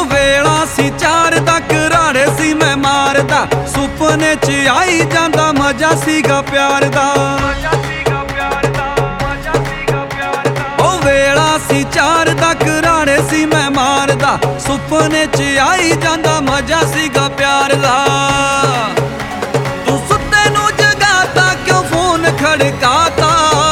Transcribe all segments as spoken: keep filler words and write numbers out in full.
ਉਹ ਵੇਲਾ ਸੀ ਚਾਰ ਦਾ ਘਰਾੜੇ ਸੀ ਮੈਂ ਮਾਰਦਾ, ਸੁਪਨੇ ਚ ਆਈ ਜਾਂਦਾ ਮਜ਼ਾ ਸੀਗਾ ਪਿਆਰ ਦਾ। ਉਹ ਵੇਲਾ ਸੀ ਚਾਰ ਦਾ ਘਰਾੜੇ ਸੀ ਮੈਂ ਮਾਰਦਾ, ਸੁਪਨੇ ਚ ਆਈ ਜਾਂਦਾ ਮਜ਼ਾ ਸੀਗਾ ਪਿਆਰ ਦਾ। ਤੂੰ ਸੁੱਤੇ ਨੂੰ ਜਗਾਤਾ ਕਿਉਂ ਫੋਨ ਖੜਕਾਤਾ,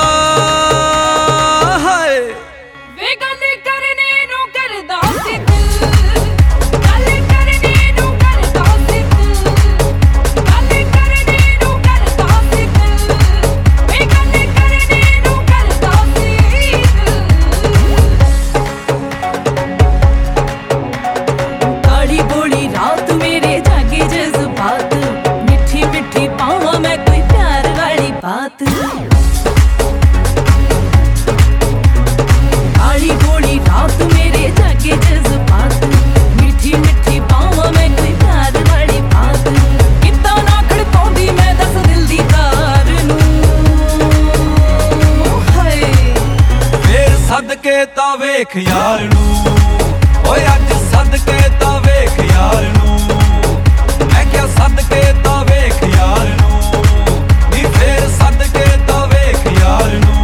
ਸਦਕੇ ਤਾਂ ਵੇਖ ਯਾਰ ਨੂੰ, ਓਏ ਅੱਜ ਸਦਕੇ ਤਾਂ ਵੇਖ ਯਾਰ ਨੂੰ। ਮੈਂ ਕਿਹਾ ਸਦਕੇ ਤਾਂ ਵੇਖ ਯਾਰ ਨੂੰ, ਨੀ ਫੇਰ ਸਦਕੇ ਤਾਂ ਵੇਖ ਯਾਰ ਨੂੰ।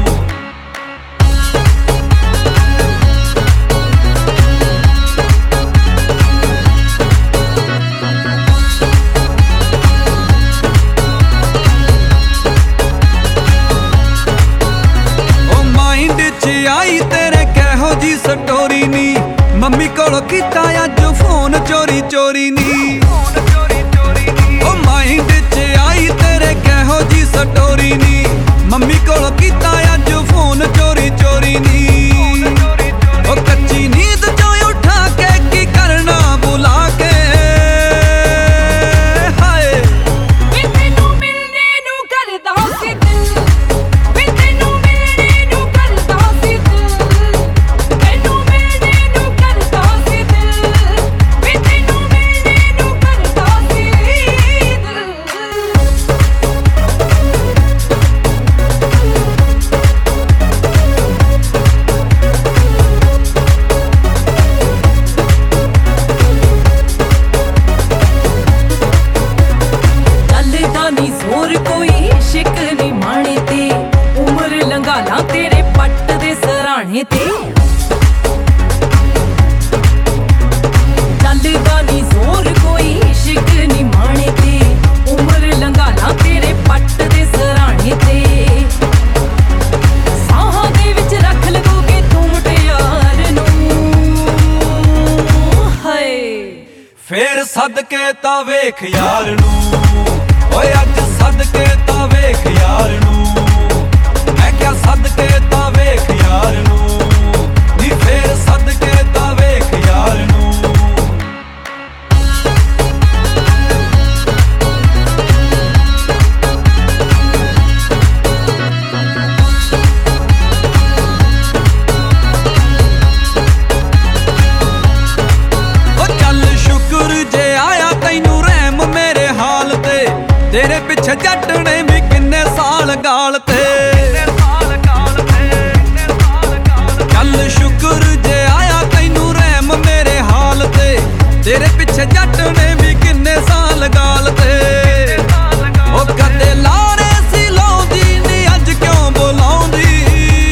ਆਈ ਤੇਰੇ ਕਿਹੋ ਜੀ ਸਟੋਰੀ ਨੀ, ਮੰਮੀ ਕੋਲੋਂ ਕੀਤਾ ਅੱਜ ਫੋਨ ਚੋਰੀ ਚੋਰੀ ਨੀ। ਉਹ ਮਾਈਂਡ ਚ ਆਈ ਤੇਰੇ ਕਿਹੋ ਜੀ ਸਟੋਰੀ ਨੀ, ਮੰਮੀ ਕੋਲੋਂ ਕੀਤਾ ਅੱਜ ਫੋਨ ਚੋਰੀ ਚੋਰੀ ਨੀ। ਉਹ ਕੱਚੀ ਨੀਂਦ ਚੋਂ ਉਠਾ ਕੇ ਕੀ ਕਰਨਾ ਬੁਲਾ ਕੇ, ਹਾਏ ਵੇ ਤੈਨੂੰ ਮਿਲਣੇ ਨੂੰ ਕਰਦਾ ਸੀ ਦਿਲ, ਵੇ ਤੈਨੂੰ ਮਿਲਣੇ ਨੂੰ ਕਰਦਾ ਸੀ ਦਿਲ, ਤੈਨੂੰ ਮਿਲਣੇ ਨੂੰ ਕਰਦਾ ਸੀ ਦਿਲ, ਵੇ ਤੈਨੂੰ ਮਿਲਣੇ ਨੂੰ ਕਰਦਾ ਸੀ ਦਿਲ। ਚੱਲਦਾ ਨੀ ਜ਼ੋਰ ਕੋਈ ਇਸ਼ਕ ਨੀ ਮਾਣੇ ਤੇ, ਉਮਰ ਲੰਘਾ ਲਾਂ ਤੇਰੇ ਪੱਟ ਦੇ ਸਰਾਣੇ ਤੇ। ਚੱਲਦਾ ਨੀ ਜ਼ੋਰ ਕੋਈ ਇਸ਼ਕ ਨੀ ਮਾਣੇ ਤੇ, ਉਮਰ ਲੰਘਾ ਲਾਂ ਤੇਰੇ ਪੱਟ ਦੇ ਸਰਾਣੇ ਤੇ। ਸਾਹਾਂ ਦੇ ਵਿੱਚ ਰੱਖ ਲਗੋਗੇ ਤੂੰ ਮੁਟਿਆਰ ਨੂੰ, ਹਾਏ ਫੇਰ ਸਦਕੇ ਤਾਂ ਵੇਖ ਯਾਰ ਨੂੰ, ਓਏ ਅੱਜ ਸਦਕੇ ਤਾਂ ਵੇਖ ਯਾਰ ਨੂੰ। ਮੈਂ ਕਿਹਾ ਸਦਕੇ ਤਾਂ ਵੇਖ ਯਾਰ ਨੂੰ, ਨੀ ਫੇਰ ਸਦਕੇ ਤਾਂ ਵੇਖ ਯਾਰ ਨੂੰ। ਉਹ ਚੱਲ ਸ਼ੁਕਰ ਜੇ ਆਇਆ ਤੈਨੂੰ ਰਹਿਮ ਮੇਰੇ ਹਾਲ ਤੇ, ਤੇਰੇ ਪਿੱਛੇ ਜੱਟ ਨੇ ਵੀ ਕਿੰਨੇ ਸਾਲ ਗਾਲ ਤੇ। ਚੱਲ ਸ਼ੁਕਰ ਜੇ ਆਇਆ ਤੈਨੂੰ ਰਹਿਮ ਮੇਰੇ ਹਾਲ ਤੇ, ਤੇਰੇ ਪਿੱਛੇ ਜੱਟ ਨੇ ਵੀ ਕਿੰਨੇ ਸਾਲ ਗਾਲ ਤੇ। ਉਹ ਕਦੇ ਲਾਰੇ ਸੀ ਲਾਉਂਦੀ ਨੀ ਅੱਜ ਕਿਉਂ ਬੁਲਾਉਂਦੀ,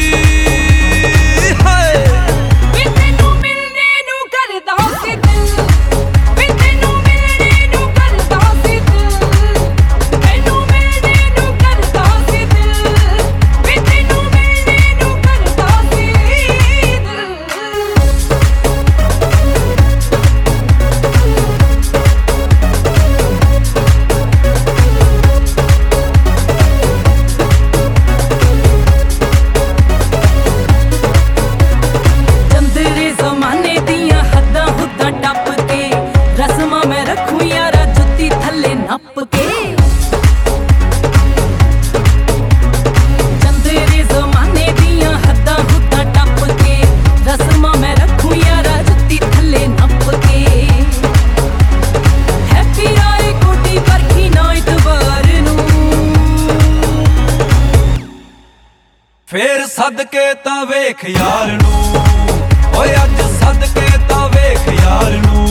ਹਾਏ ਵੇ ਤੈਨੂੰ ਮਿਲਣੇ ਨੂੰ ਕਰਦਾ ਸੀ ਦਿਲ, ਵੇ ਤੈਨੂੰ ਮਿਲਣੇ ਨੂੰ ਕਰਦਾ ਸੀ ਦਿਲ, ਤੈਨੂੰ ਮਿਲਣੇ ਨੂੰ ਕਰਦਾ ਸੀ ਦਿਲ, ਵੇ ਤੈਨੂੰ ਮਿਲਣੇ ਨੂੰ ਕਰਦਾ ਸੀ ਦਿਲ। ਚੰਦਰੇ ਜ਼ਮਾਨੇ ਦੀਆਂ ਹੱਦਾਂ ਹੁੱਦਾਂ ਟੱਪ ਕੇ, ਰਸਮਾਂ ਮੈਂ ਰੱਖੂ ਯਾਰਾ ਜੁੱਤੀ ਥੱਲੇ ਨੱਪ ਕੇ। ਚੰਦਰੇ ਜ਼ਮਾਨੇ ਦੀਆਂ ਹੱਦਾਂ ਹੁੱਦਾਂ ਟੱਪ ਕੇ, ਰਸਮਾਂ ਮੈਂ ਰੱਖੂ ਯਾਰਾ ਜੁੱਤੀ ਥੱਲੇ ਨੱਪ ਕੇ। ਹੈਪੀ ਰਾਏ ਕੋਟੀ ਵਰਗੀ ਨਾ ਇਤਵਾਰ ਨੂੰ, ਫੇਰ ਸਦਕੇ ਤਾਂ ਵੇਖ ਯਾਰ ਨੂੰ, ਓਏ ਅੱਜ ਸਦਕੇ ਤਾਂ ਵੇਖ ਯਾਰ ਯਾਰ ਨੂੰ